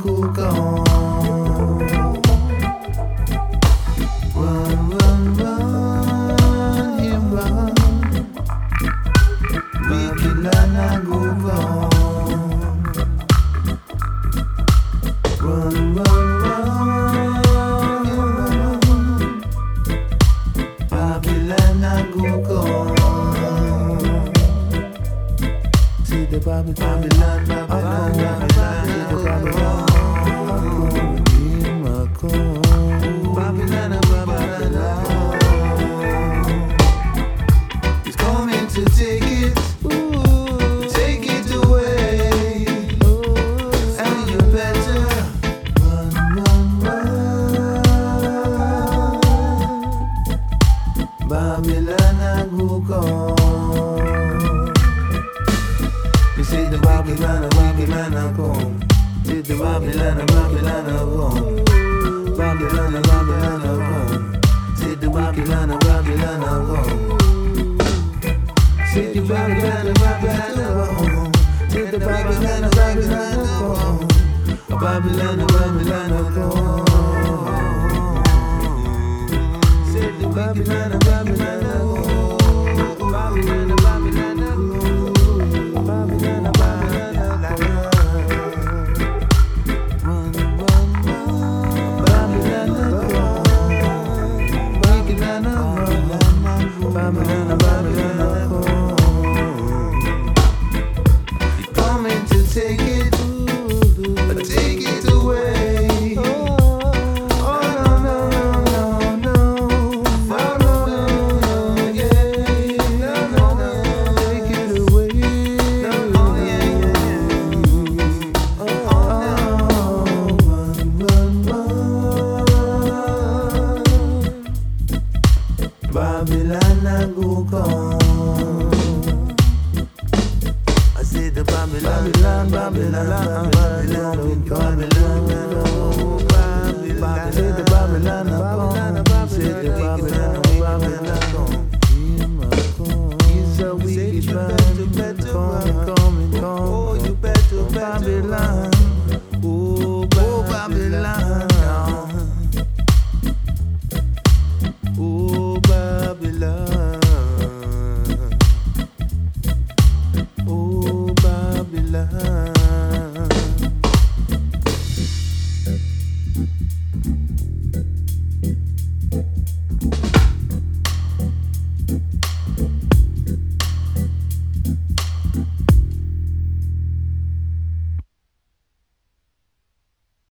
go gone. Run, run, run, him run. Babylon go gone. Run, run, run, him run. Babylon go gone. See the Babylon, Babylon, Babylon, see the Babylon. Babylon, Babylon. He's coming to take it, take it away. And you better run, run, run. Babylon, go gone. You see the Babylon, Babylon come. See the Babylon, Babylon come. Babylon, Babylon come. See the Babylon, Babylon come. See the Babylon, Babylon come. See the Babylon, Babylon come. Babylon, Babylon come. See the Babylon, Babylon come. Babylon, Babylon come. Babylon, Babylon come. Run, run, run. Babylon come. Babylon run. Babylon, Babylon come. You're coming to take it away. Oh no, no, no, no, no. Oh no, no, no, yeah. No, no, no, take it away. Oh yeah, yeah. Oh, run, run, run. Babylon go gone. I say the Babylon, Babylon, Babylon, Babylon, Babylon.